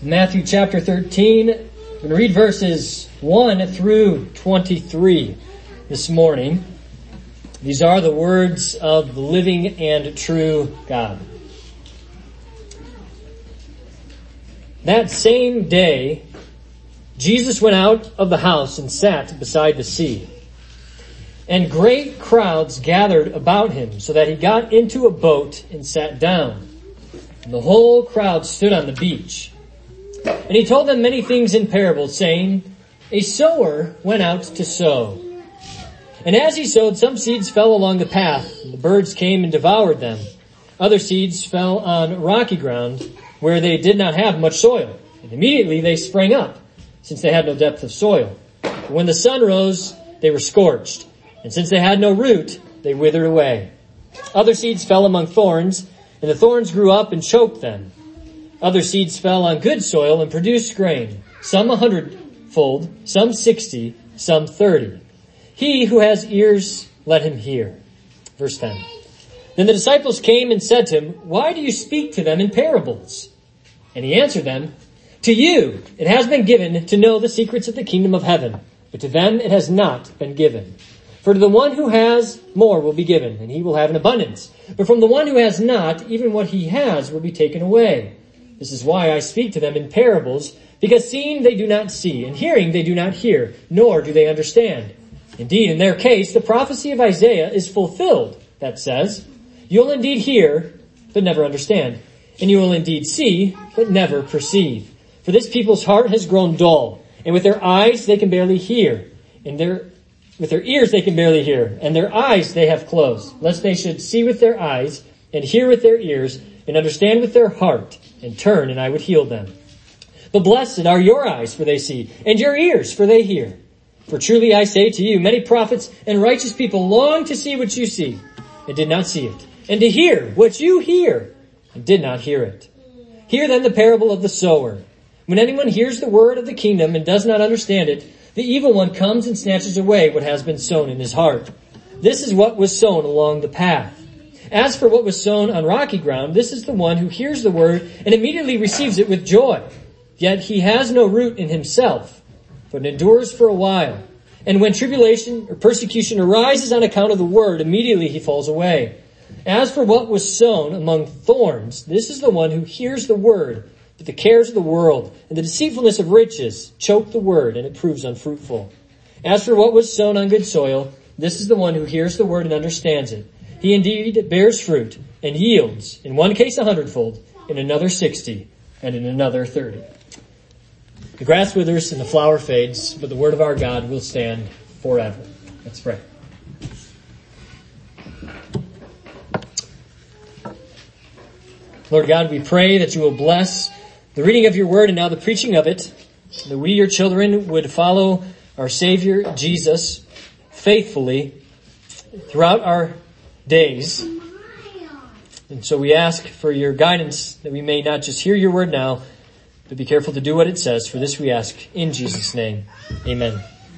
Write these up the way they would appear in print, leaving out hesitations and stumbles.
Matthew chapter 13. I'm going to read verses 1 through 23 this morning. These are the words of the living and true God. That same day, Jesus went out of the house and sat beside the sea. And great crowds gathered about him, so that he got into a boat and sat down. And the whole crowd stood on the beach. And he told them many things in parables, saying, A sower went out to sow. And as he sowed, some seeds fell along the path, and the birds came and devoured them. Other seeds fell on rocky ground, where they did not have much soil. And immediately they sprang up, since they had no depth of soil. But when the sun rose, they were scorched. And since they had no root, they withered away. Other seeds fell among thorns, and the thorns grew up and choked them. Other seeds fell on good soil and produced grain, some 100-fold, some 60, some 30. He who has ears, let him hear. Verse 10. Then the disciples came and said to him, Why do you speak to them in parables? And he answered them, To you it has been given to know the secrets of the kingdom of heaven, but to them it has not been given. For to the one who has, more will be given, and he will have an abundance. But from the one who has not, even what he has will be taken away. This is why I speak to them in parables, because seeing they do not see, and hearing they do not hear, nor do they understand. Indeed, in their case, the prophecy of Isaiah is fulfilled, that says, You'll indeed hear, but never understand, and you will indeed see, but never perceive. For this people's heart has grown dull, and with their eyes they can barely hear, and with their ears they can barely hear, and their eyes they have closed, lest they should see with their eyes, and hear with their ears, and understand with their heart, and turn, and I would heal them. But blessed are your eyes, for they see, and your ears, for they hear. For truly I say to you, many prophets and righteous people long to see what you see, and did not see it, and to hear what you hear, and did not hear it. Hear then the parable of the sower. When anyone hears the word of the kingdom and does not understand it, the evil one comes and snatches away what has been sown in his heart. This is what was sown along the path. As for what was sown on rocky ground, this is the one who hears the word and immediately receives it with joy. Yet he has no root in himself, but endures for a while. And when tribulation or persecution arises on account of the word, immediately he falls away. As for what was sown among thorns, this is the one who hears the word, but the cares of the world and the deceitfulness of riches choke the word, and it proves unfruitful. As for what was sown on good soil, this is the one who hears the word and understands it. He indeed bears fruit and yields, in one case 100-fold, in another 60, and in another 30. The grass withers and the flower fades, but the word of our God will stand forever. Let's pray. Lord God, we pray that you will bless the reading of your word and now the preaching of it, that we, your children, would follow our Savior, Jesus, faithfully throughout our days. And so we ask for your guidance that we may not just hear your word now, but be careful to do what it says. For this we ask in Jesus' name. Amen.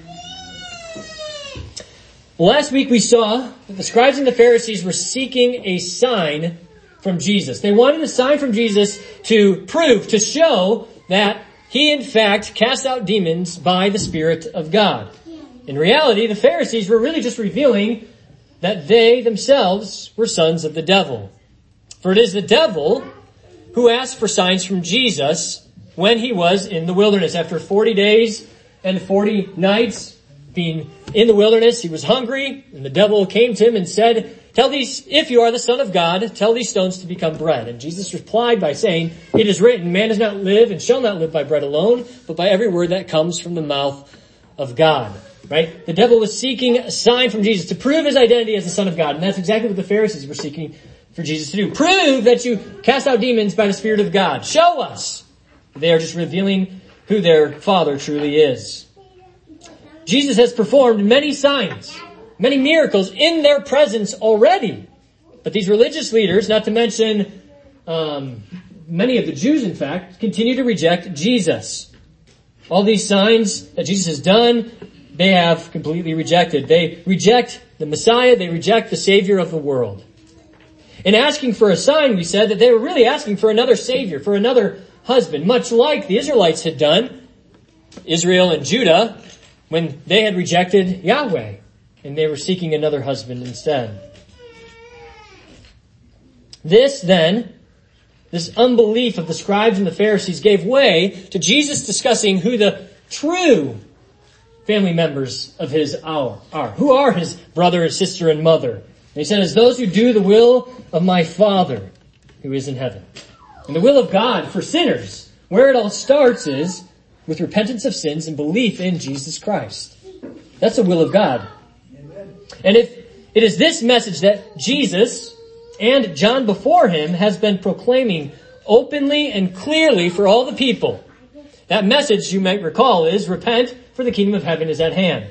Well, last week we saw that the scribes and the Pharisees were seeking a sign from Jesus. They wanted a sign from Jesus to prove, to show that he in fact cast out demons by the Spirit of God. In reality, the Pharisees were really just revealing that they themselves were sons of the devil. For it is the devil who asked for signs from Jesus when he was in the wilderness. After 40 days and 40 nights being in the wilderness, he was hungry, and the devil came to him and said, if you are the Son of God, tell these stones to become bread. And Jesus replied by saying, It is written, man does not live and shall not live by bread alone, but by every word that comes from the mouth of God. Right? The devil was seeking a sign from Jesus to prove his identity as the Son of God. And that's exactly what the Pharisees were seeking for Jesus to do. Prove that you cast out demons by the Spirit of God. Show us. They are just revealing who their Father truly is. Jesus has performed many signs, many miracles in their presence already. But these religious leaders, not to mention many of the Jews, in fact, continue to reject Jesus. All these signs that Jesus has done, they have completely rejected. They reject the Messiah. They reject the Savior of the world. In asking for a sign, we said that they were really asking for another Savior, for another husband, much like the Israelites had done, Israel and Judah, when they had rejected Yahweh and they were seeking another husband instead. This unbelief of the scribes and the Pharisees gave way to Jesus discussing who the true family members of his are. Who are his brother and sister and mother? And he said, as those who do the will of my Father who is in heaven. And the will of God for sinners, where it all starts is with repentance of sins and belief in Jesus Christ. That's the will of God. Amen. And if it is this message that Jesus and John before him has been proclaiming openly and clearly for all the people, that message, you might recall, is repent, for the kingdom of heaven is at hand.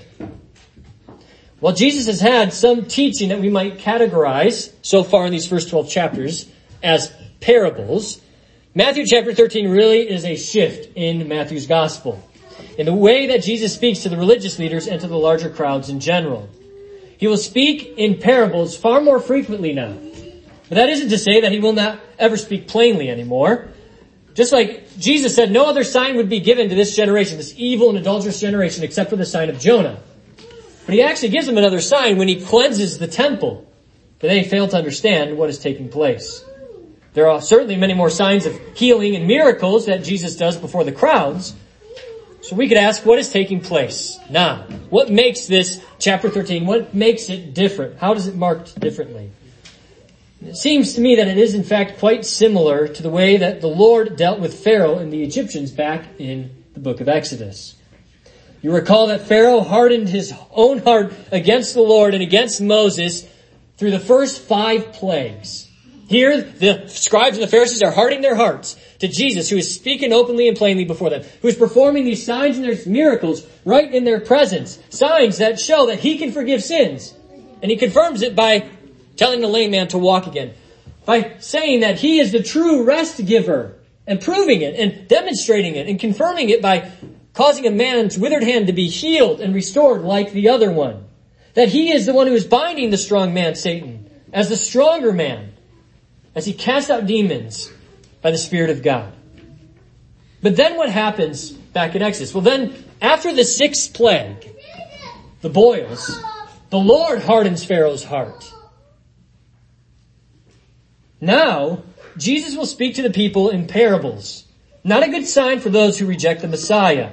While Jesus has had some teaching that we might categorize so far in these first 12 chapters as parables, Matthew chapter 13 really is a shift in Matthew's gospel, in the way that Jesus speaks to the religious leaders and to the larger crowds in general. He will speak in parables far more frequently now. But that isn't to say that he will not ever speak plainly anymore. Just like Jesus said, no other sign would be given to this generation, this evil and adulterous generation, except for the sign of Jonah. But he actually gives them another sign when he cleanses the temple. But they fail to understand what is taking place. There are certainly many more signs of healing and miracles that Jesus does before the crowds. So we could ask, what is taking place now? What makes this chapter 13, what makes it different? How does it marked differently? It seems to me that it is in fact quite similar to the way that the Lord dealt with Pharaoh and the Egyptians back in the book of Exodus. You recall that Pharaoh hardened his own heart against the Lord and against Moses through the first 5 plagues. Here, the scribes and the Pharisees are hardening their hearts to Jesus, who is speaking openly and plainly before them, who is performing these signs and these miracles right in their presence. Signs that show that he can forgive sins. And he confirms it by telling the lame man to walk again. By saying that he is the true rest giver. And proving it and demonstrating it and confirming it by causing a man's withered hand to be healed and restored like the other one. That he is the one who is binding the strong man, Satan, as the stronger man, as he casts out demons by the Spirit of God. But then what happens back in Exodus? Well then, after the 6th plague, the boils, the Lord hardens Pharaoh's heart. Now, Jesus will speak to the people in parables. Not a good sign for those who reject the Messiah.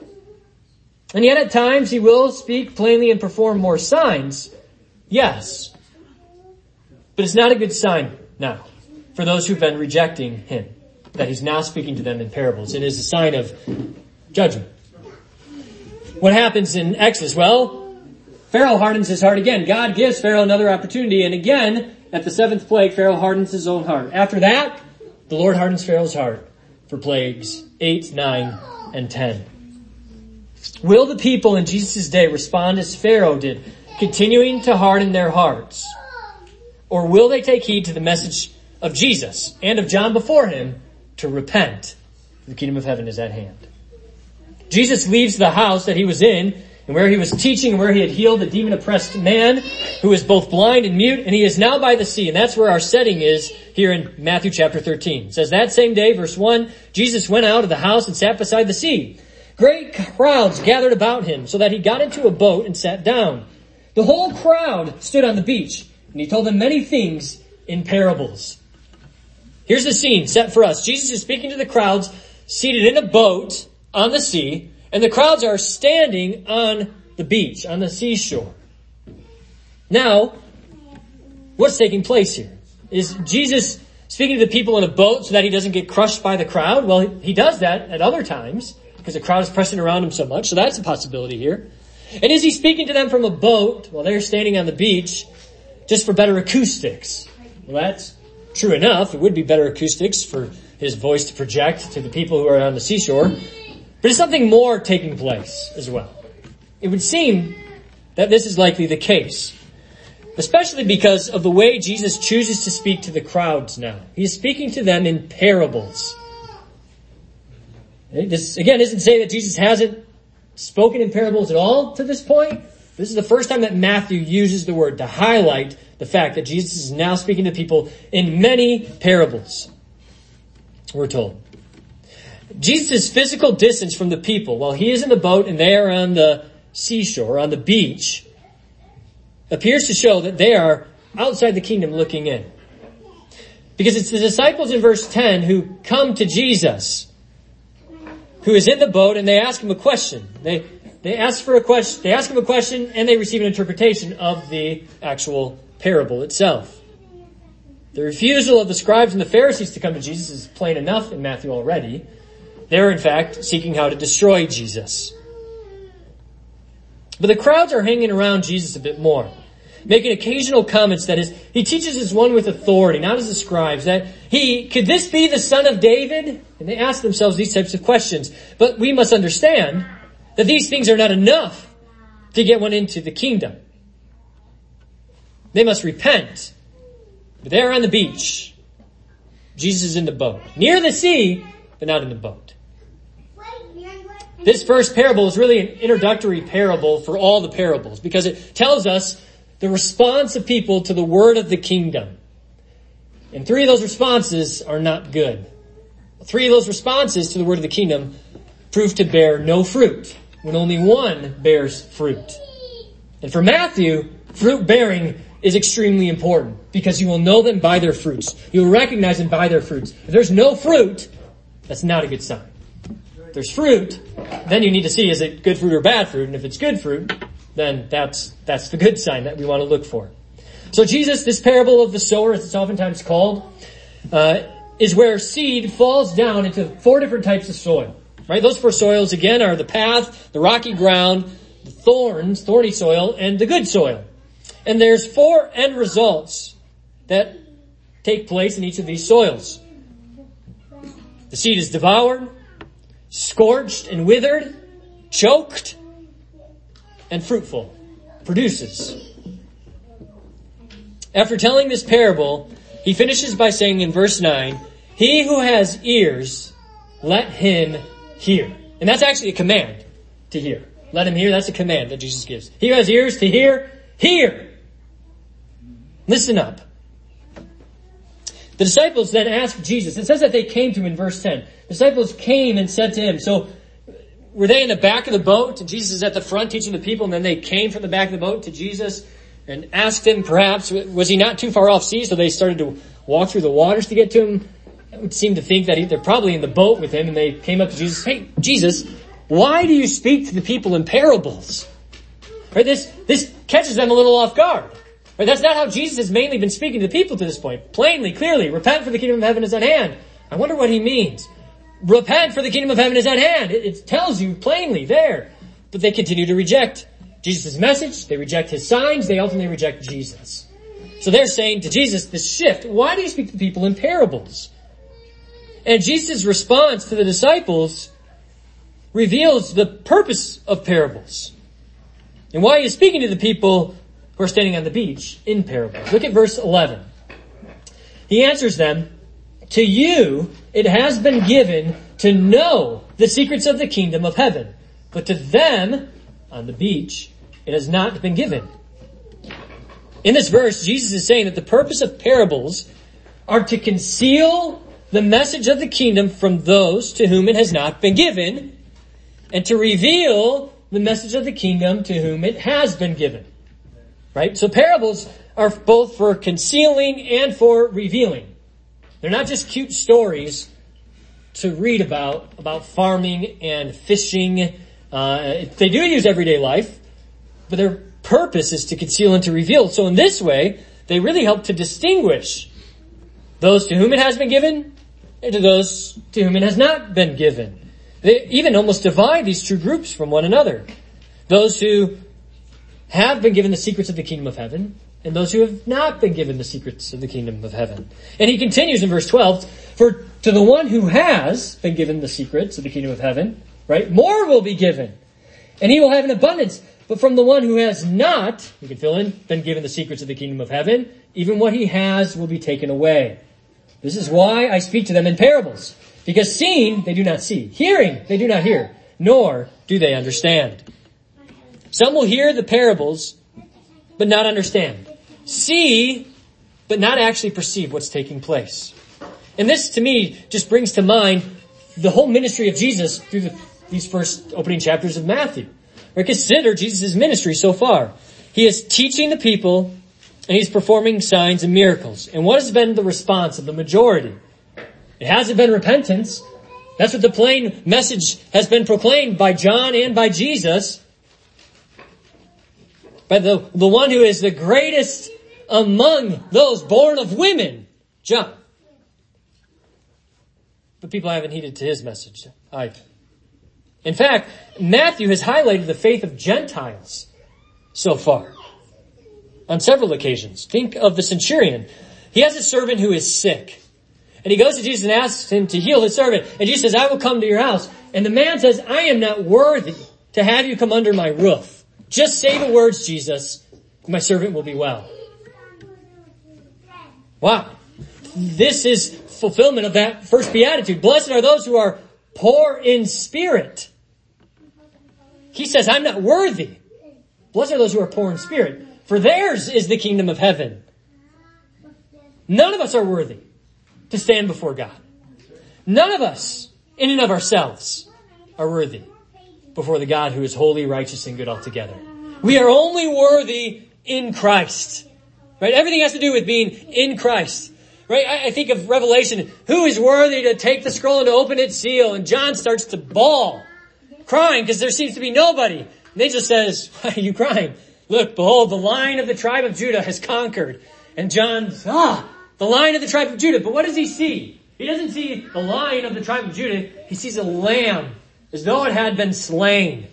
And yet at times he will speak plainly and perform more signs. Yes. But it's not a good sign now for those who've been rejecting him, that he's now speaking to them in parables. It is a sign of judgment. What happens in Exodus? Well, Pharaoh hardens his heart again. God gives Pharaoh another opportunity, and again, at the 7th plague, Pharaoh hardens his own heart. After that, the Lord hardens Pharaoh's heart for plagues 8, 9, and 10. Will the people in Jesus' day respond as Pharaoh did, continuing to harden their hearts? Or will they take heed to the message of Jesus and of John before him to repent? The kingdom of heaven is at hand. Jesus leaves the house that he was in and where he was teaching and where he had healed a demon-oppressed man who is both blind and mute, and he is now by the sea. And that's where our setting is here in Matthew chapter 13. It says, that same day, verse 1, Jesus went out of the house and sat beside the sea. Great crowds gathered about him, so that he got into a boat and sat down. The whole crowd stood on the beach, and he told them many things in parables. Here's the scene set for us. Jesus is speaking to the crowds seated in a boat on the sea, and the crowds are standing on the beach, on the seashore. Now, what's taking place here? Is Jesus speaking to the people in a boat so that he doesn't get crushed by the crowd? Well, he does that at other times because the crowd is pressing around him so much, so that's a possibility here. And is he speaking to them from a boat while they're standing on the beach just for better acoustics? Well, that's true enough. It would be better acoustics for his voice to project to the people who are on the seashore. But is something more taking place as well? It would seem that this is likely the case, especially because of the way Jesus chooses to speak to the crowds now. He is speaking to them in parables. This, again, isn't saying that Jesus hasn't spoken in parables at all to this point. This is the first time that Matthew uses the word to highlight the fact that Jesus is now speaking to people in many parables, we're told. Jesus' physical distance from the people, while he is in the boat and they are on the seashore, on the beach, appears to show that they are outside the kingdom looking in. Because it's the disciples in verse 10 who come to Jesus, who is in the boat, and they ask him a question. They ask him a question, and they receive an interpretation of the actual parable itself. The refusal of the scribes and the Pharisees to come to Jesus is plain enough in Matthew already. They're, in fact, seeking how to destroy Jesus. But the crowds are hanging around Jesus a bit more, making occasional comments that he teaches as one with authority, not as the scribes, that could this be the son of David? And they ask themselves these types of questions. But we must understand that these things are not enough to get one into the kingdom. They must repent. But they're on the beach. Jesus is in the boat. Near the sea, but not in the boat. This first parable is really an introductory parable for all the parables because it tells us the response of people to the word of the kingdom. And 3 of those responses are not good. 3 of those responses to the word of the kingdom prove to bear no fruit, when only one bears fruit. And for Matthew, fruit bearing is extremely important because you will know them by their fruits. You will recognize them by their fruits. If there's no fruit, that's not a good sign. If there's fruit, then you need to see, is it good fruit or bad fruit? And if it's good fruit, then that's the good sign that we want to look for. So Jesus, this parable of the sower, as it's oftentimes called, is where seed falls down into 4 different types of soil. Right? Those 4 soils, again, are the path, the rocky ground, the thorny soil, and the good soil. And there's 4 end results that take place in each of these soils. The seed is devoured, scorched and withered, choked, and fruitful, produces. After telling this parable, he finishes by saying in verse 9, "He who has ears, let him hear." And that's actually a command to hear. Let him hear, that's a command that Jesus gives. He who has ears to hear, hear. Listen up. The disciples then asked Jesus. It says that they came to him in verse 10. The disciples came and said to him. So were they in the back of the boat and Jesus is at the front teaching the people, and then they came from the back of the boat to Jesus and asked him perhaps, was he not too far off sea, so they started to walk through the waters to get to him? I would seem to think that they're probably in the boat with him, and they came up to Jesus. "Hey, Jesus, why do you speak to the people in parables?" Right? This catches them a little off guard. Right? That's not how Jesus has mainly been speaking to the people to this point. Plainly, clearly, repent for the kingdom of heaven is at hand. I wonder what he means. Repent for the kingdom of heaven is at hand. It tells you plainly there. But they continue to reject Jesus' message. They reject his signs. They ultimately reject Jesus. So they're saying to Jesus, this shift, why do you speak to people in parables? And Jesus' response to the disciples reveals the purpose of parables and why he is speaking to the people who are standing on the beach in parables. Look at verse 11. He answers them, "To you it has been given to know the secrets of the kingdom of heaven, but to them on the beach it has not been given." In this verse, Jesus is saying that the purpose of parables are to conceal the message of the kingdom from those to whom it has not been given, and to reveal the message of the kingdom to whom it has been given. Right? So parables are both for concealing and for revealing. They're not just cute stories to read about farming and fishing. They do use everyday life, but their purpose is to conceal and to reveal. So in this way, they really help to distinguish those to whom it has been given and to those to whom it has not been given. They even almost divide these two groups from one another. Those who have been given the secrets of the kingdom of heaven, and those who have not been given the secrets of the kingdom of heaven. And he continues in verse 12, "For to the one who has been given the secrets of the kingdom of heaven," right, "more will be given, and he will have an abundance. But from the one who has not," you can fill in, "been given the secrets of the kingdom of heaven, even what he has will be taken away. This is why I speak to them in parables, because seeing they do not see, hearing they do not hear, nor do they understand. Some will hear the parables, but not understand. See, but not actually perceive what's taking place." And this, to me, just brings to mind the whole ministry of Jesus through these first opening chapters of Matthew. Or consider Jesus' ministry so far. He is teaching the people, and he's performing signs and miracles. And what has been the response of the majority? It hasn't been repentance. That's what the plain message has been proclaimed by John and by Jesus. By the one who is the greatest among those born of women, John. But people haven't heeded to his message either. In fact, Matthew has highlighted the faith of Gentiles so far on several occasions. Think of the centurion. He has a servant who is sick. And he goes to Jesus and asks him to heal his servant. And Jesus says, I will come to your house. And the man says, I am not worthy to have you come under my roof. Just say the words, Jesus, my servant will be well. Wow. This is fulfillment of that first beatitude. Blessed are those who are poor in spirit. He says, I'm not worthy. Blessed are those who are poor in spirit, for theirs is the kingdom of heaven. None of us are worthy to stand before God. None of us, in and of ourselves, are worthy before the God who is holy, righteous, and good altogether. We are only worthy in Christ. Right? Everything has to do with being in Christ. Right? I think of Revelation. Who is worthy to take the scroll and to open its seal? And John starts to bawl, crying because there seems to be nobody. And the angel says, why are you crying? Look, behold, the Lion of the tribe of Judah has conquered. And John, the Lion of the tribe of Judah. But what does he see? He doesn't see the Lion of the tribe of Judah. He sees a lamb as though it had been slain.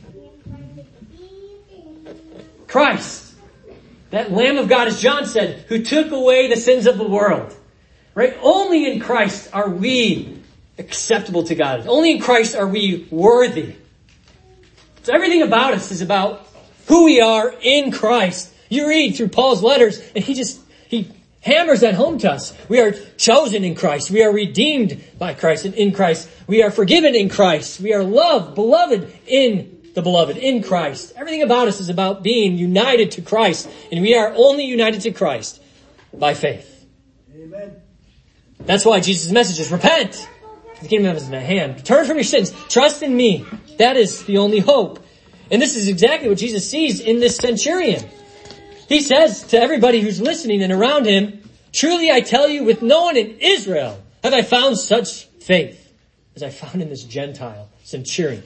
Christ, that Lamb of God, as John said, who took away the sins of the world. Right? Only in Christ are we acceptable to God. Only in Christ are we worthy. So everything about us is about who we are in Christ. You read through Paul's letters and he hammers that home to us. We are chosen in Christ. We are redeemed by Christ and in Christ. We are forgiven in Christ. We are loved, beloved in the beloved, in Christ. Everything about us is about being united to Christ. And we are only united to Christ by faith. Amen. That's why Jesus' message is repent. The kingdom of heaven is in at hand. Turn from your sins. Trust in me. That is the only hope. And this is exactly what Jesus sees in this centurion. He says to everybody who's listening and around him, truly I tell you, with no one in Israel have I found such faith as I found in this Gentile centurion.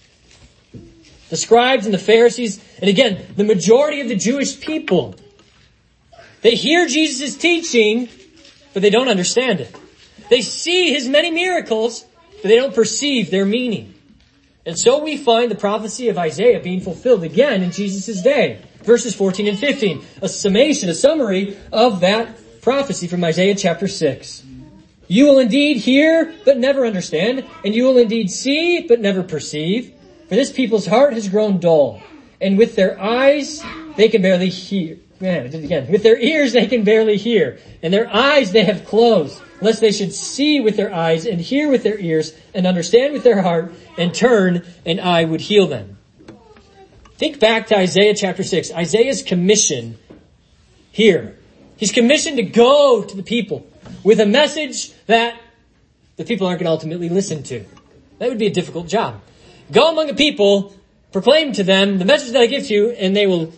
The scribes and the Pharisees, and again, the majority of the Jewish people, they hear Jesus' teaching, but they don't understand it. They see his many miracles, but they don't perceive their meaning. And so we find the prophecy of Isaiah being fulfilled again in Jesus' day. Verses 14 and 15. A summation, a summary of that prophecy from Isaiah chapter 6. You will indeed hear, but never understand. And you will indeed see, but never perceive. For this people's heart has grown dull. And with their eyes, they can barely hear. Man, I did it again. With their ears, they can barely hear. And their eyes they have closed. Lest they should see with their eyes and hear with their ears and understand with their heart and turn and I would heal them. Think back to Isaiah chapter 6. Isaiah's commission here. He's commissioned to go to the people with a message that the people aren't going to ultimately listen to. That would be a difficult job. Go among the people, proclaim to them the message that I give to you, and they will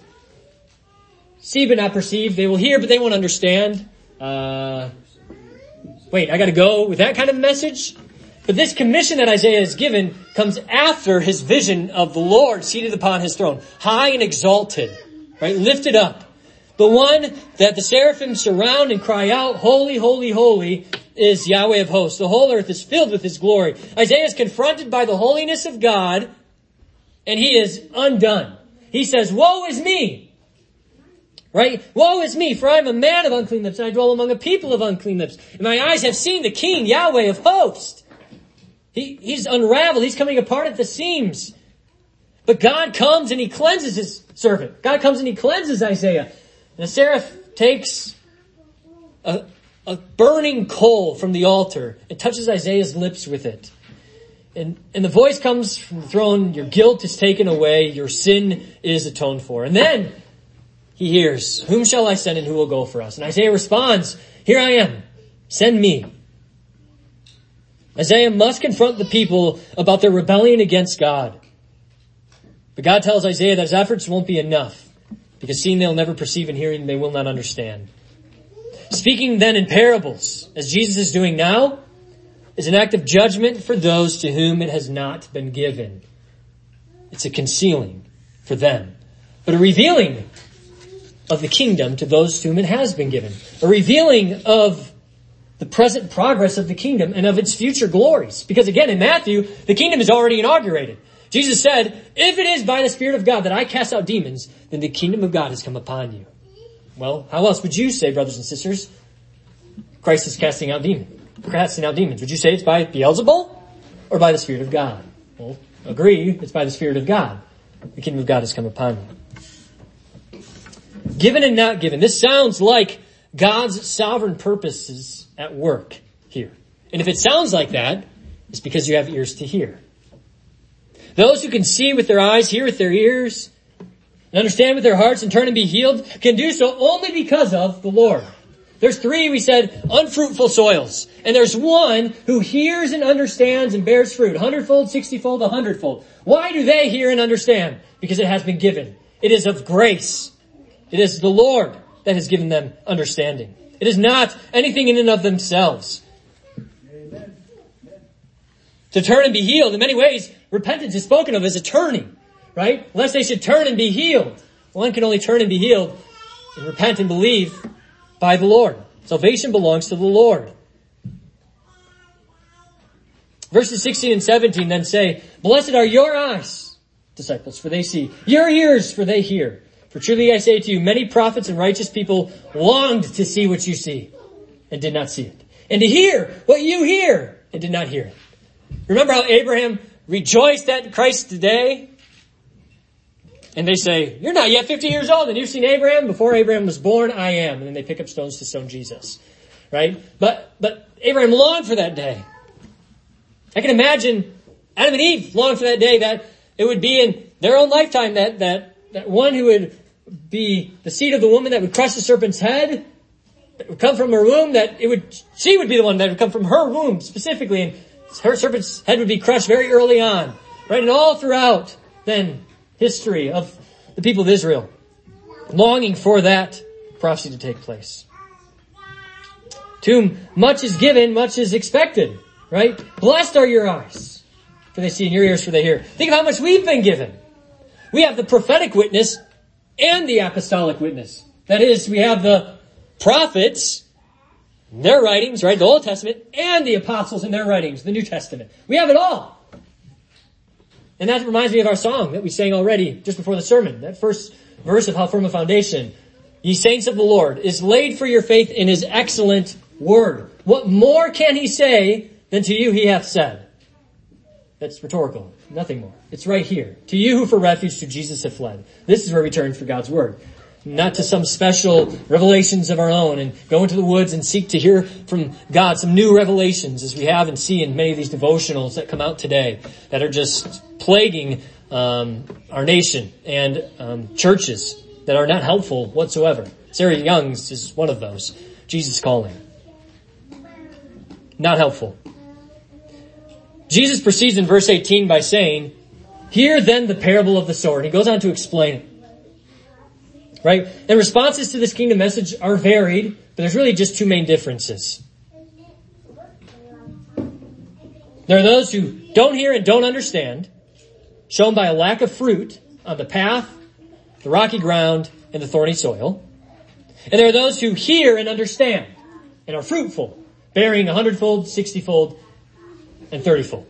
see but not perceive. They will hear but they won't understand. Wait, I got to go with that kind of message? But this commission that Isaiah is given comes after his vision of the Lord seated upon his throne, high and exalted, right? Lifted up. The one that the seraphim surround and cry out, holy, holy, holy is Yahweh of hosts. The whole earth is filled with his glory. Isaiah is confronted by the holiness of God, and he is undone. He says, woe is me. Right? Woe is me, for I am a man of unclean lips, and I dwell among a people of unclean lips. And my eyes have seen the King, Yahweh of hosts. He's unraveled. He's coming apart at the seams. But God comes and he cleanses his servant. God comes and he cleanses Isaiah. And the seraph takes a burning coal from the altar and touches Isaiah's lips with it. And the voice comes from the throne, your guilt is taken away, your sin is atoned for. And then he hears, whom shall I send and who will go for us? And Isaiah responds, here I am, send me. Isaiah must confront the people about their rebellion against God. But God tells Isaiah that his efforts won't be enough, because seeing they'll never perceive and hearing they will not understand. Speaking then in parables, as Jesus is doing now, is an act of judgment for those to whom it has not been given. It's a concealing for them, but a revealing of the kingdom to those to whom it has been given. A revealing of the present progress of the kingdom and of its future glories. Because again, in Matthew, the kingdom is already inaugurated. Jesus said, if it is by the Spirit of God that I cast out demons, then the kingdom of God has come upon you. Well, how else would you say, brothers and sisters, Christ is casting out demons? Would you say it's by Beelzebul or by the Spirit of God? Well, agree, it's by the Spirit of God. The kingdom of God has come upon you. Given and not given. This sounds like God's sovereign purposes at work here. And if it sounds like that, it's because you have ears to hear. Those who can see with their eyes, hear with their ears, and understand with their hearts and turn and be healed can do so only because of the Lord. There's 3, we said, unfruitful soils. And there's 1 who hears and understands and bears fruit. 100-fold, 60-fold, 100-fold. Why do they hear and understand? Because it has been given. It is of grace. It is the Lord that has given them understanding. It is not anything in and of themselves. Amen. To turn and be healed, in many ways, repentance is spoken of as a turning, right? Unless they should turn and be healed. One can only turn and be healed and repent and believe by the Lord. Salvation belongs to the Lord. Verses 16 and 17 then say, blessed are your eyes, disciples, for they see. Your ears, for they hear. For truly I say to you, many prophets and righteous people longed to see what you see and did not see it. And to hear what you hear and did not hear it. Remember how Abraham rejoiced at Christ today? And they say, you're not yet 50 years old and you've seen Abraham? Before Abraham was born, I am. And then they pick up stones to stone Jesus. Right? But Abraham longed for that day. I can imagine Adam and Eve longed for that day, that it would be in their own lifetime that one who would be the seed of the woman that would crush the serpent's head, that would come from her womb, she would be the one that would come from her womb specifically, and her serpent's head would be crushed very early on. Right? And all throughout then history of the people of Israel, longing for that prophecy to take place. To whom much is given, much is expected. Right? Blessed are your eyes, for they see, and your ears, for they hear. Think of how much we've been given. We have the prophetic witness and the apostolic witness. That is, we have the prophets, their writings, right? The Old Testament, and the apostles in their writings, the New Testament. We have it all. And that reminds me of our song that we sang already just before the sermon. That first verse of How Firm a Foundation. Ye saints of the Lord, is laid for your faith in his excellent word. What more can he say than to you he hath said? That's rhetorical. Nothing more. It's right here. To you who for refuge to Jesus have fled. This is where we turn for God's word. Not to some special revelations of our own and go into the woods and seek to hear from God some new revelations, as we have and see in many of these devotionals that come out today that are just plaguing our nation and churches that are not helpful whatsoever. Sarah Young's is one of those. Jesus Calling. Not helpful. Jesus proceeds in verse 18 by saying, hear then the parable of the sower. And he goes on to explain it. Right? And responses to this kingdom message are varied, but there's really just 2 main differences. There are those who don't hear and don't understand, shown by a lack of fruit on the path, the rocky ground, and the thorny soil. And there are those who hear and understand and are fruitful, bearing 100-fold, 60-fold, and 30-fold.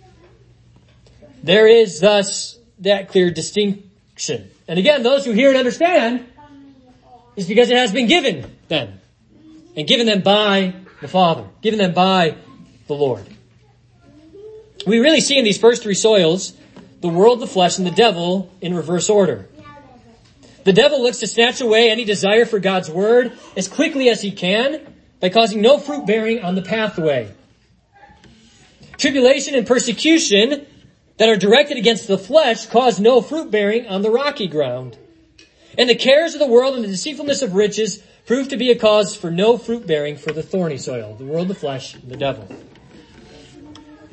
There is thus that clear distinction. And again, those who hear and understand is because it has been given them. And given them by the Father. Given them by the Lord. We really see in these first 3 soils the world, the flesh, and the devil in reverse order. The devil looks to snatch away any desire for God's word as quickly as he can by causing no fruit bearing on the pathway. Tribulation and persecution that are directed against the flesh cause no fruit bearing on the rocky ground. And the cares of the world and the deceitfulness of riches prove to be a cause for no fruit bearing for the thorny soil, the world, the flesh, and the devil.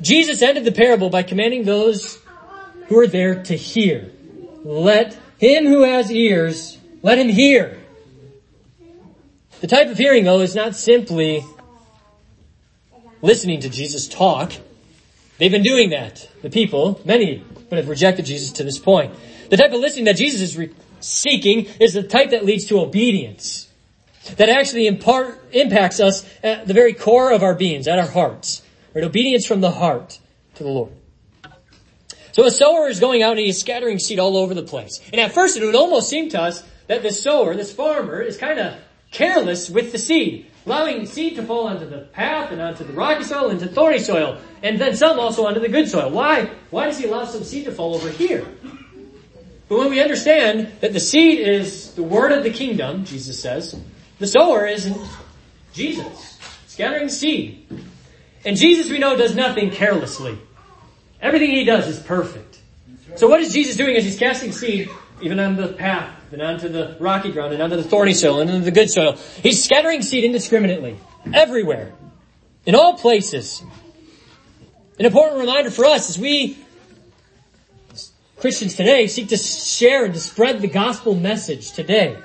Jesus ended the parable by commanding those who were there to hear. Let him who has ears, let him hear. The type of hearing, though, is not simply listening to Jesus talk. They've been doing that. The people, many, but have rejected Jesus to this point. The type of listening that Jesus is seeking is the type that leads to obedience. That actually impacts us at the very core of our beings, at our hearts. Right? Obedience from the heart to the Lord. So a sower is going out and he's scattering seed all over the place. And at first it would almost seem to us that this sower, this farmer, is kind of careless with the seed, allowing seed to fall onto the path and onto the rocky soil, into thorny soil, and then some also onto the good soil. Why? Why does he allow some seed to fall over here? But when we understand that the seed is the word of the kingdom, Jesus says, the sower isn't Jesus, scattering seed. And Jesus, we know, does nothing carelessly. Everything he does is perfect. So what is Jesus doing as he's casting seed, even on the path, and onto the rocky ground, and onto the thorny soil, and onto the good soil? He's scattering seed indiscriminately, everywhere, in all places. An important reminder for us as we, as Christians today, seek to share and to spread the gospel message today.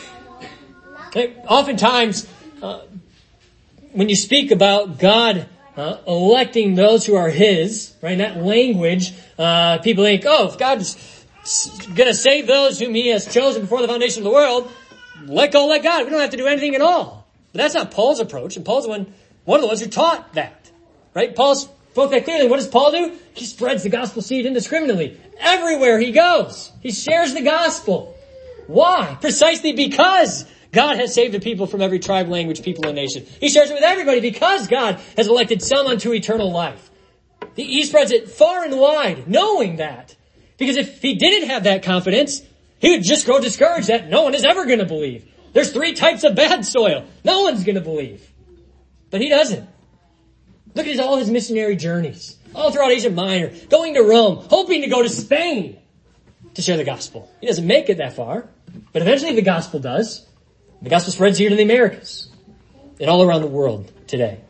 Oftentimes, when you speak about God electing those who are his, right, in that language, people think, if God's going to save those whom he has chosen before the foundation of the world, let go, let God. We don't have to do anything at all. But that's not Paul's approach, and Paul's one of the ones who taught that. Right? Paul spoke that clearly. What does Paul do? He spreads the gospel seed indiscriminately. Everywhere he goes, he shares the gospel. Why? Precisely because God has saved the people from every tribe, language, people, and nation. He shares it with everybody because God has elected some unto eternal life. He spreads it far and wide, knowing that. Because if he didn't have that confidence, he would just grow discouraged that no one is ever going to believe. There's 3 types of bad soil. No one's going to believe. But he doesn't. Look at all his missionary journeys. All throughout Asia Minor. Going to Rome. Hoping to go to Spain to share the gospel. He doesn't make it that far. But eventually the gospel does. The gospel spreads here to the Americas. And all around the world today.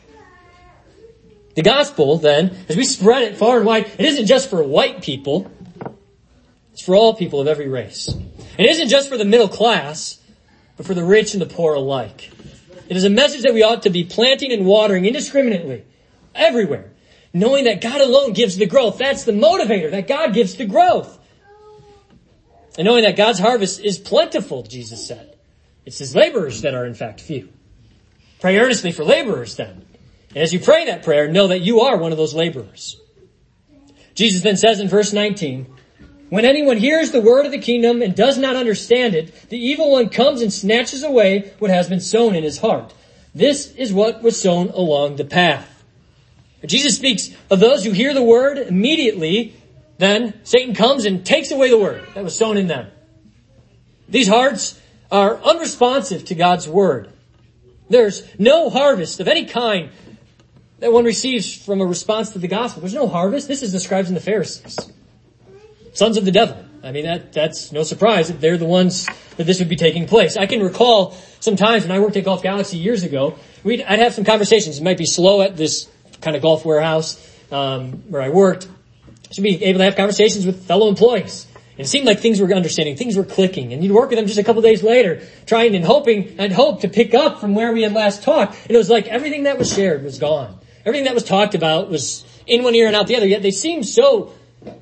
The gospel, then, as we spread it far and wide, it isn't just for white people. It's for all people of every race. It isn't just for the middle class, but for the rich and the poor alike. It is a message that we ought to be planting and watering indiscriminately, everywhere, knowing that God alone gives the growth. That's the motivator, that God gives the growth. And knowing that God's harvest is plentiful, Jesus said. It's his laborers that are in fact few. Pray earnestly for laborers then. And as you pray that prayer, know that you are one of those laborers. Jesus then says in verse 19, when anyone hears the word of the kingdom and does not understand it, the evil one comes and snatches away what has been sown in his heart. This is what was sown along the path. Jesus speaks of those who hear the word immediately, then Satan comes and takes away the word that was sown in them. These hearts are unresponsive to God's word. There's no harvest of any kind that one receives from a response to the gospel. There's no harvest. This is the scribes and the Pharisees. Sons of the devil. I mean, that's no surprise that they're the ones that this would be taking place. I can recall some times when I worked at Golf Galaxy years ago, I'd have some conversations. It might be slow at this kind of golf warehouse where I worked. Should be able to have conversations with fellow employees. And it seemed like things were understanding, things were clicking. And you'd work with them just a couple days later, trying and hoping, I'd hope to pick up from where we had last talked. And it was like everything that was shared was gone. Everything that was talked about was in one ear and out the other. Yet they seemed so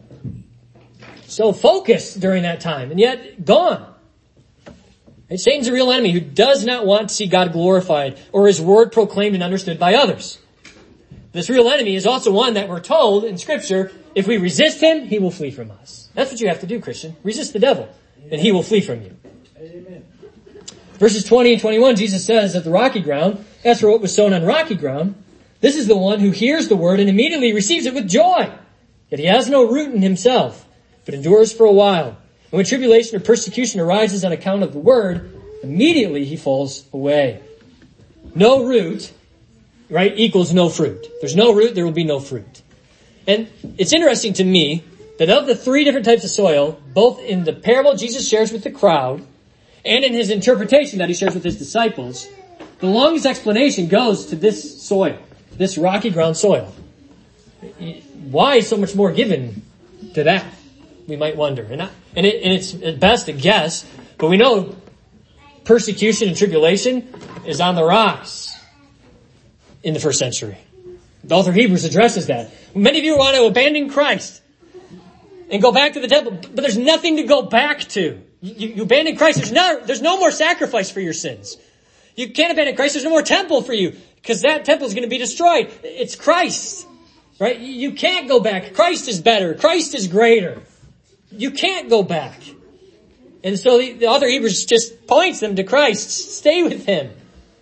focused during that time, and yet gone. And Satan's a real enemy who does not want to see God glorified or his word proclaimed and understood by others. This real enemy is also one that we're told in Scripture, if we resist him, he will flee from us. That's what you have to do, Christian. Resist the devil, and he will flee from you. Amen. Verses 20 and 21, Jesus says that the rocky ground, as for what was sown on rocky ground, this is the one who hears the word and immediately receives it with joy. Yet he has no root in himself, but endures for a while. And when tribulation or persecution arises on account of the word, immediately he falls away. No root, right, equals no fruit. If there's no root, there will be no fruit. And it's interesting to me that of the 3 different types of soil, both in the parable Jesus shares with the crowd and in his interpretation that he shares with his disciples, the longest explanation goes to this soil, this rocky ground soil. Why so much more given to that? We might wonder. And it's at best a guess, but we know persecution and tribulation is on the rise in the first century. The author of Hebrews addresses that. Many of you want to abandon Christ and go back to the temple, but there's nothing to go back to. You abandon Christ, there's no more sacrifice for your sins. You can't abandon Christ, there's no more temple for you, because that temple is going to be destroyed. It's Christ, right? You can't go back. Christ is better. Christ is greater. You can't go back. And so the author of Hebrews just points them to Christ. Stay with Him.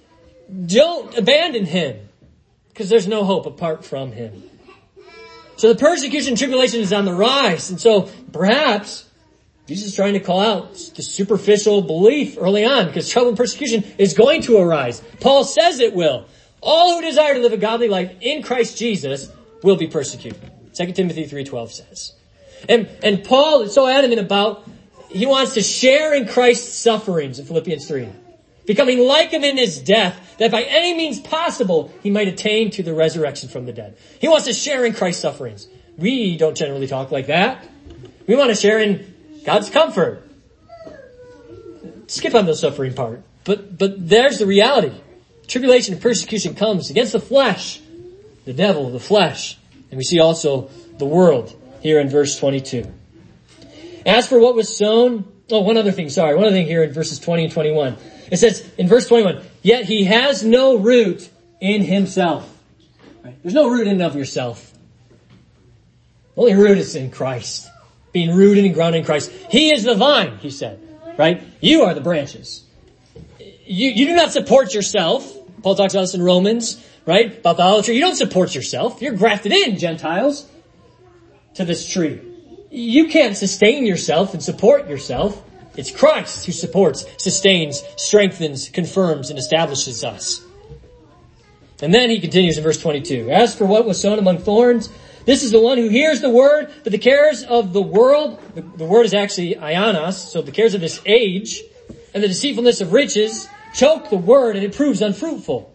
Don't abandon Him, because there's no hope apart from Him. So the persecution and tribulation is on the rise. And so perhaps Jesus is trying to call out the superficial belief early on, because trouble and persecution is going to arise. Paul says it will. All who desire to live a godly life in Christ Jesus will be persecuted. 2 Timothy 3:12 says. And Paul is so adamant about, he wants to share in Christ's sufferings in Philippians 3. Becoming like Him in His death, that by any means possible, He might attain to the resurrection from the dead. He wants to share in Christ's sufferings. We don't generally talk like that. We want to share in God's comfort. Skip on the suffering part. But there's the reality. Tribulation and persecution comes against the flesh, the devil, the flesh. And we see also the world here in verse 22. As for what was sown, one other thing here in verses 20 and 21. It says in verse 21, yet he has no root in himself. Right? There's no root in and of yourself. The only root is in Christ. Being rooted and grounded in Christ. He is the vine, he said. Right? You are the branches. You do not support yourself. Paul talks about this in Romans, right? About the olive tree. You don't support yourself. You're grafted in, Gentiles, to this tree. You can't sustain yourself and support yourself. It's Christ who supports, sustains, strengthens, confirms, and establishes us. And then he continues in verse 22. As for what was sown among thorns, this is the one who hears the word, but the cares of the world, the word is actually ionos, so the cares of this age, and the deceitfulness of riches, choke the word and it proves unfruitful.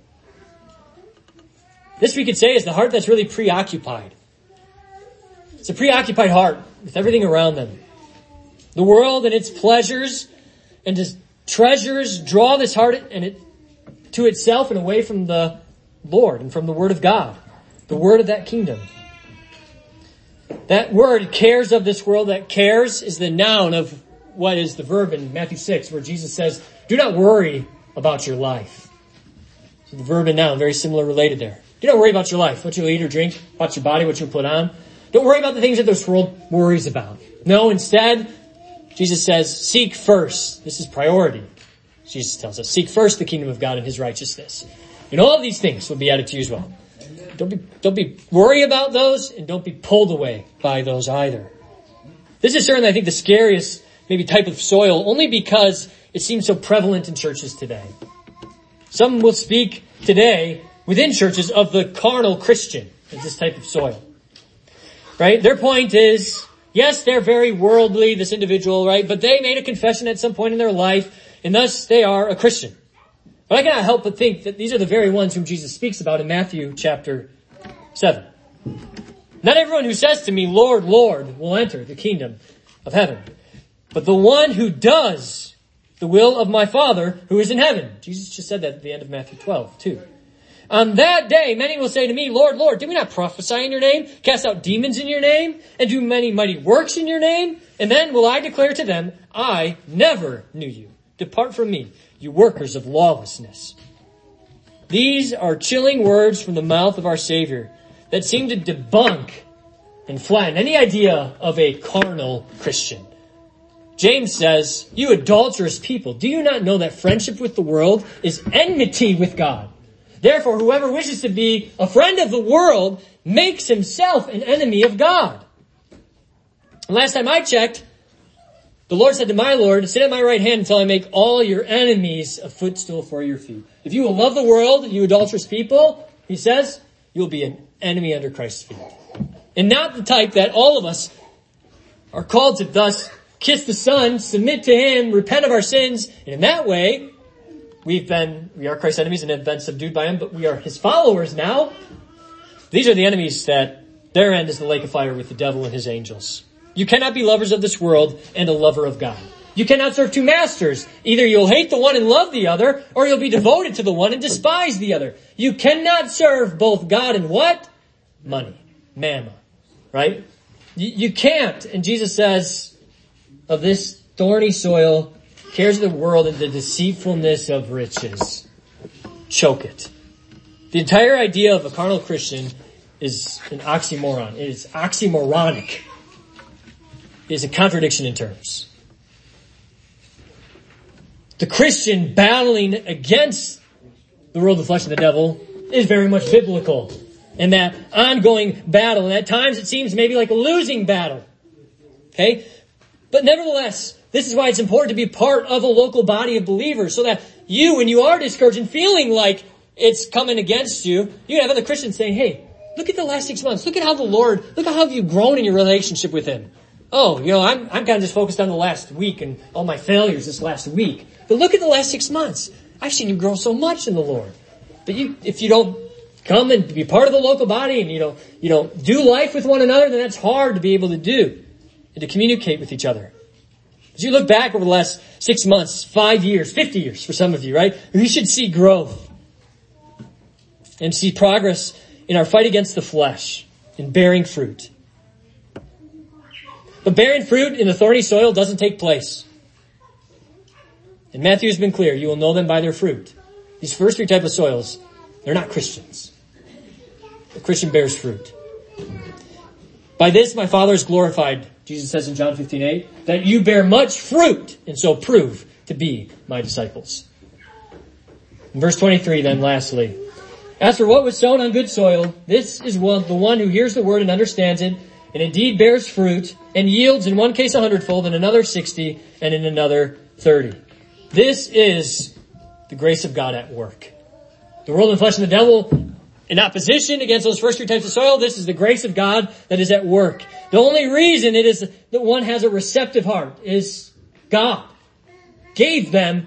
This we could say is the heart that's really preoccupied. It's a preoccupied heart with everything around them. The world and its pleasures and its treasures draw this heart to itself and away from the Lord and from the Word of God, the Word of that kingdom. That word, cares of this world, that cares is the noun of what is the verb in Matthew 6, where Jesus says, do not worry about your life. So the verb and noun, very similar, related there. Do not worry about your life, what you'll eat or drink, about your body, what you'll put on. Don't worry about the things that this world worries about. No, instead, Jesus says, seek first. This is priority. Jesus tells us, seek first the kingdom of God and His righteousness. And all of these things will be added to you as well. Don't be worried about those, and don't be pulled away by those either. This is certainly, I think, the scariest maybe type of soil, only because it seems so prevalent in churches today. Some will speak today within churches of the carnal Christian as this type of soil. Right? Their point is, yes, they're very worldly, this individual, right? But they made a confession at some point in their life, and thus they are a Christian. But I cannot help but think that these are the very ones whom Jesus speaks about in Matthew chapter 7. Not everyone who says to me, Lord, Lord, will enter the kingdom of heaven, but the one who does the will of my Father who is in heaven. Jesus just said that at the end of Matthew 12, too. On that day, many will say to me, Lord, Lord, did we not prophesy in your name, cast out demons in your name, and do many mighty works in your name? And then will I declare to them, I never knew you. Depart from me, you workers of lawlessness. These are chilling words from the mouth of our Savior that seem to debunk and flatten any idea of a carnal Christian. James says, you adulterous people, do you not know that friendship with the world is enmity with God? Therefore, whoever wishes to be a friend of the world makes himself an enemy of God. And last time I checked, the Lord said to my Lord, sit at my right hand until I make all your enemies a footstool for your feet. If you will love the world, you adulterous people, he says, you'll be an enemy under Christ's feet. And not the type that all of us are called to thus kiss the Son, submit to Him, repent of our sins, and in that way, we are Christ's enemies and have been subdued by Him, but we are His followers now. These are the enemies that Their end is the lake of fire with the devil and his angels. You cannot be lovers of this world and a lover of God. You cannot serve two masters. Either you'll hate the one and love the other, or you'll be devoted to the one and despise the other. You cannot serve both God and what? Money. Mammon. Right? You can't. And Jesus says, of this thorny soil, cares of the world and the deceitfulness of riches. Choke it. The entire idea of a carnal Christian is an oxymoron. It is oxymoronic. It is a contradiction in terms. The Christian battling against the world, the flesh, and the devil is very much biblical. And that ongoing battle, and at times it seems maybe like a losing battle. Okay? But nevertheless, this is why it's important to be part of a local body of believers, so that you, when you are discouraged and feeling like it's coming against you, you can have other Christians saying, hey, look at the last 6 months. Look at how look at how you've grown in your relationship with Him. Oh, I'm kind of just focused on the last week and all my failures this last week. But look at the last 6 months. I've seen you grow so much in the Lord. But if you don't come and be part of the local body and you don't do life with one another, then that's hard to be able to do and to communicate with each other. As you look back over the last 6 months, 5 years, 50 years for some of you, right? We should see growth and see progress in our fight against the flesh, in bearing fruit. But bearing fruit in the thorny soil doesn't take place. And Matthew has been clear, you will know them by their fruit. These first three types of soils, they're not Christians. The Christian bears fruit. By this my Father is glorified, Jesus says in John 15:8, that you bear much fruit and so prove to be my disciples. In verse 23 then, lastly, as for what was sown on good soil, this is the one who hears the word and understands it, and indeed bears fruit, and yields in one case 100-fold, in another 60, and in another 30. This is the grace of God at work. The world and flesh and the devil in opposition against those first three types of soil, this is the grace of God that is at work. The only reason it is that one has a receptive heart is God gave them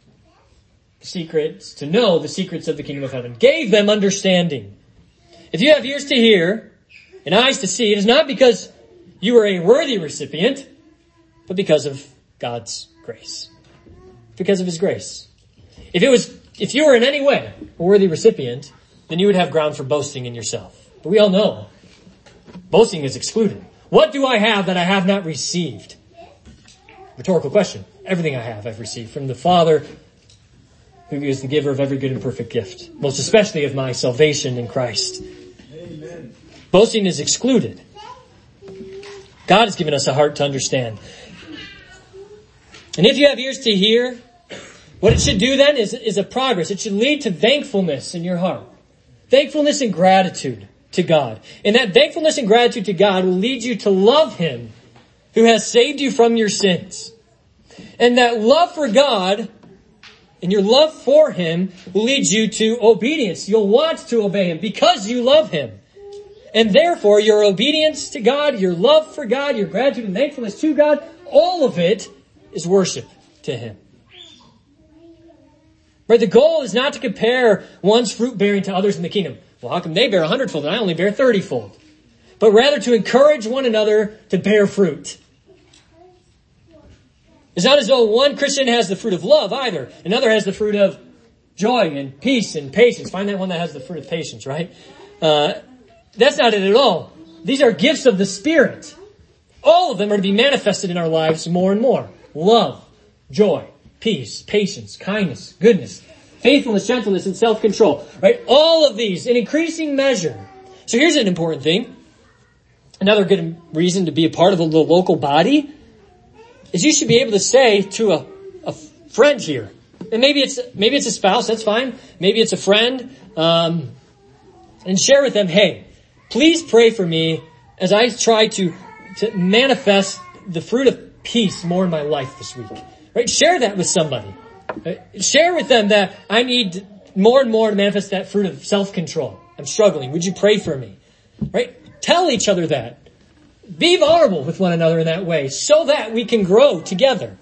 secrets to know the secrets of the kingdom of heaven. Gave them understanding. If you have ears to hear and eyes to see, it is not because you are a worthy recipient, but because of God's grace. Because of His grace. If you were in any way a worthy recipient, then you would have ground for boasting in yourself. But we all know boasting is excluded. What do I have that I have not received? Rhetorical question. Everything I have I've received from the Father, who is the giver of every good and perfect gift, most especially of my salvation in Christ. Amen. Boasting is excluded. God has given us a heart to understand. And if you have ears to hear, what it should do then is a progress. It should lead to thankfulness in your heart. Thankfulness and gratitude to God. And that thankfulness and gratitude to God will lead you to love Him who has saved you from your sins. And that love for God and your love for Him will lead you to obedience. You'll want to obey Him because you love Him. And therefore, your obedience to God, your love for God, your gratitude and thankfulness to God, all of it is worship to Him. Right? The goal is not to compare one's fruit bearing to others in the kingdom. Well, how come they bear 100-fold and I only bear 30-fold? But rather to encourage one another to bear fruit. It's not as though one Christian has the fruit of love either. Another has the fruit of joy and peace and patience. Find that one that has the fruit of patience, right? That's not it at all. These are gifts of the Spirit. All of them are to be manifested in our lives more and more. Love, joy, peace, patience, kindness, goodness, faithfulness, gentleness, and self-control. Right? All of these in increasing measure. So here's an important thing. Another good reason to be a part of the local body is you should be able to say to a friend here, and maybe it's a spouse, that's fine. Maybe it's a friend, and share with them, hey, please pray for me as I try to manifest the fruit of peace more in my life this week. Right? Share that with somebody. Right? Share with them that I need more and more to manifest that fruit of self-control. I'm struggling. Would you pray for me? Right? Tell each other that. Be vulnerable with one another in that way so that we can grow together.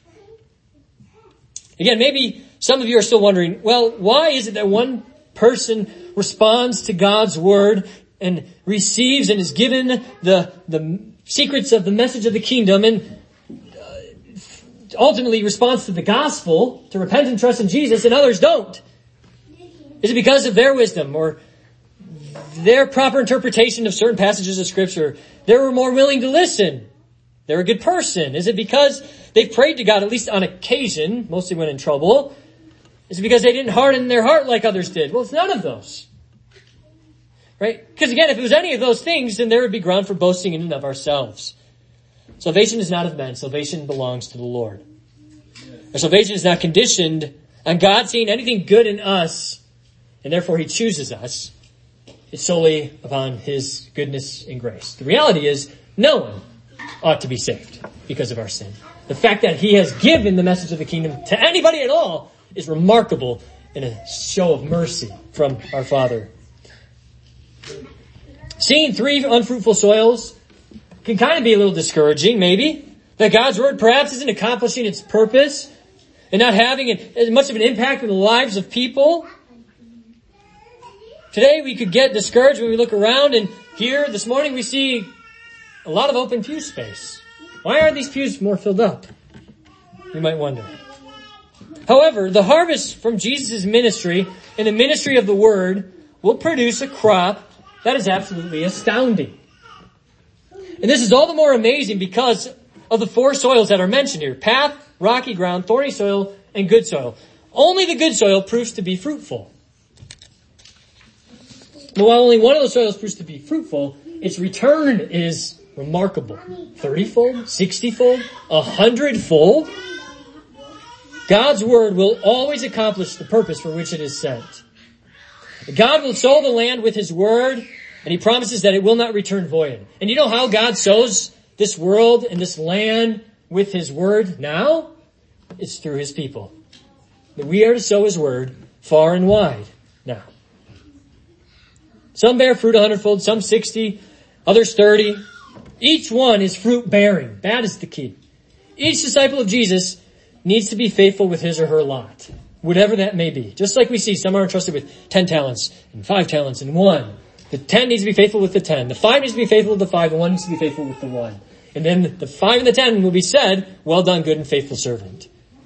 Again, maybe some of you are still wondering, well, why is it that one person responds to God's word and receives and is given the secrets of the message of the kingdom and ultimately responds to the gospel, to repent and trust in Jesus, and others don't? Is it because of their wisdom or their proper interpretation of certain passages of Scripture? They were more willing to listen. They're a good person. Is it because they prayed to God, at least on occasion, mostly when in trouble? Is it because they didn't harden their heart like others did? Well, it's none of those. Right? Because again, if it was any of those things, then there would be ground for boasting in and of ourselves. Salvation is not of men. Salvation belongs to the Lord. Our salvation is not conditioned on God seeing anything good in us, and therefore He chooses us. It's solely upon His goodness and grace. The reality is, no one ought to be saved because of our sin. The fact that He has given the message of the kingdom to anybody at all is remarkable and a show of mercy from our Father. Seeing 3 unfruitful soils can kind of be a little discouraging, maybe. That God's Word perhaps isn't accomplishing its purpose and not having as much of an impact on the lives of people. Today we could get discouraged when we look around, and here this morning we see a lot of open pew space. Why aren't these pews more filled up? You might wonder. However, the harvest from Jesus' ministry and the ministry of the Word will produce a crop that is absolutely astounding. And this is all the more amazing because of the 4 soils that are mentioned here: path, rocky ground, thorny soil, and good soil. Only the good soil proves to be fruitful. But while only one of those soils proves to be fruitful, its return is remarkable. 30-fold, 60-fold, 100-fold. God's Word will always accomplish the purpose for which it is sent. God will sow the land with His Word, and He promises that it will not return void. And you know how God sows this world and this land with His Word now? It's through His people. That we are to sow His Word far and wide now. Some bear fruit 100-fold, some 60, others 30. Each one is fruit-bearing. That is the key. Each disciple of Jesus needs to be faithful with his or her lot, whatever that may be. Just like we see, some are entrusted with 10 talents and 5 talents and 1. The 10 needs to be faithful with the 10. The 5 needs to be faithful with the 5. The 1 needs to be faithful with the 1. And then the 5 and the 10 will be said, "Well done, good and faithful servant."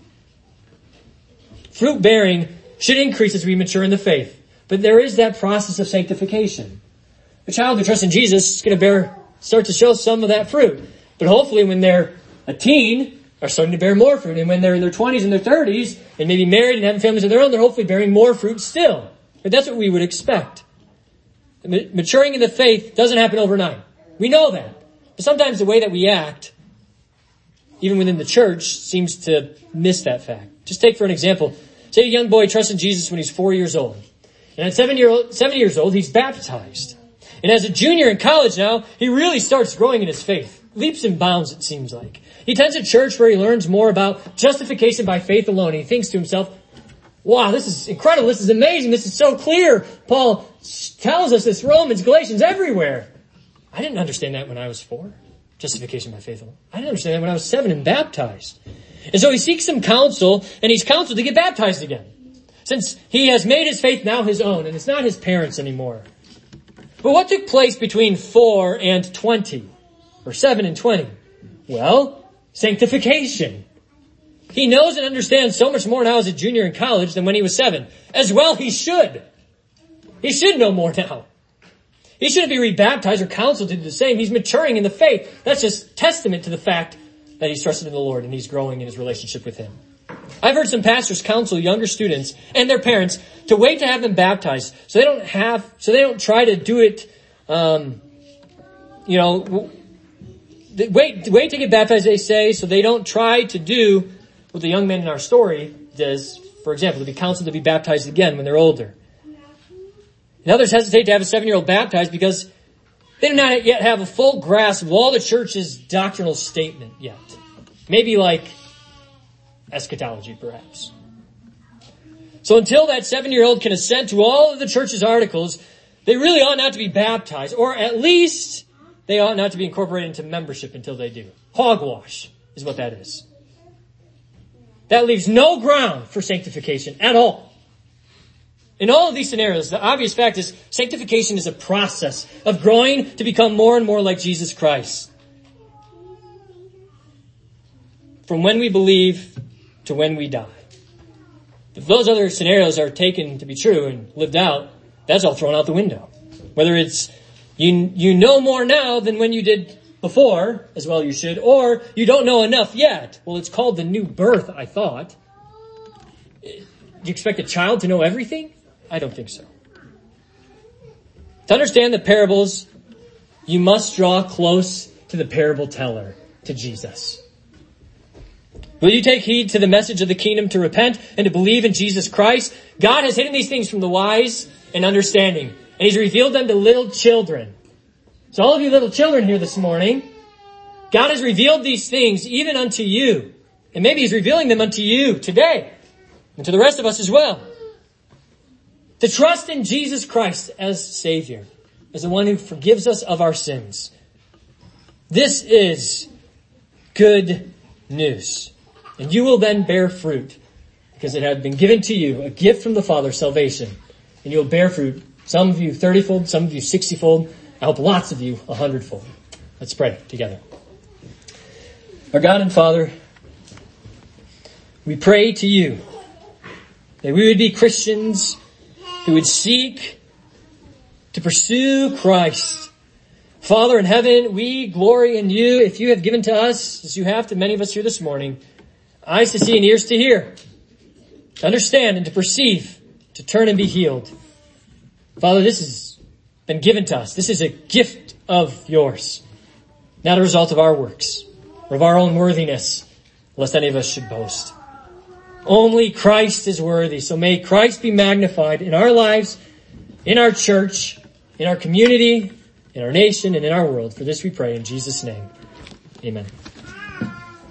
Fruit bearing should increase as we mature in the faith. But there is that process of sanctification. A child who trusts in Jesus is going to start to show some of that fruit. But hopefully when they're a teen, are starting to bear more fruit. And when they're in their 20s and their 30s, and maybe married and having families of their own, they're hopefully bearing more fruit still. But that's what we would expect. Maturing in the faith doesn't happen overnight. We know that. But sometimes the way that we act, even within the church, seems to miss that fact. Just take for an example, say a young boy trusts in Jesus when he's 4 years old. And at 7 years old, he's baptized. And as a junior in college now, he really starts growing in his faith. Leaps and bounds, it seems like. He attends a church where he learns more about justification by faith alone. And he thinks to himself, wow, this is incredible. This is amazing. This is so clear. Paul tells us this, Romans, Galatians, everywhere. I didn't understand that when I was 4. Justification by faith alone. I didn't understand that when I was 7 and baptized. And so he seeks some counsel, and he's counseled to get baptized again. Since he has made his faith now his own, and it's not his parents anymore. But what took place between 4 and 20? Or 7 and 20? Well, sanctification. He knows and understands so much more now as a junior in college than when he was 7. As well he should. He should know more now. He shouldn't be rebaptized or counseled to do the same. He's maturing in the faith. That's just testament to the fact that he's trusted in the Lord and he's growing in his relationship with Him. I've heard some pastors counsel younger students and their parents to wait to have them baptized so they don't try to do it, wait to get baptized, they say, so they don't try to do what the young man in our story does, for example, to be counseled to be baptized again when they're older. And others hesitate to have a 7-year-old baptized because they do not yet have a full grasp of all the church's doctrinal statement yet. Maybe like eschatology, perhaps. So until that 7-year-old can assent to all of the church's articles, they really ought not to be baptized, or at least they ought not to be incorporated into membership until they do. Hogwash is what that is. That leaves no ground for sanctification at all. In all of these scenarios, the obvious fact is sanctification is a process of growing to become more and more like Jesus Christ. From when we believe to when we die. If those other scenarios are taken to be true and lived out, that's all thrown out the window. Whether it's you know more now than when you did before, as well you should, or you don't know enough yet. Well, it's called the new birth, I thought. Do you expect a child to know everything? I don't think so. To understand the parables, you must draw close to the parable teller, to Jesus. Will you take heed to the message of the kingdom to repent and to believe in Jesus Christ? God has hidden these things from the wise and understanding, and He's revealed them to little children. So all of you little children here this morning, God has revealed these things even unto you. And maybe He's revealing them unto you today, and to the rest of us as well. To trust in Jesus Christ as Savior, as the one who forgives us of our sins. This is good news. And you will then bear fruit, because it had been given to you, a gift from the Father, salvation. And you will bear fruit, some of you 30-fold, some of you 60-fold, I hope lots of you 100-fold. Let's pray together. Our God and Father, we pray to you that we would be Christians who would seek to pursue Christ. Father in heaven, we glory in you if you have given to us, as you have to many of us here this morning, eyes to see and ears to hear, to understand and to perceive, to turn and be healed. Father, this has been given to us. This is a gift of yours, not a result of our works or of our own worthiness, lest any of us should boast. Only Christ is worthy. So may Christ be magnified in our lives, in our church, in our community, in our nation, and in our world. For this we pray in Jesus' name. Amen.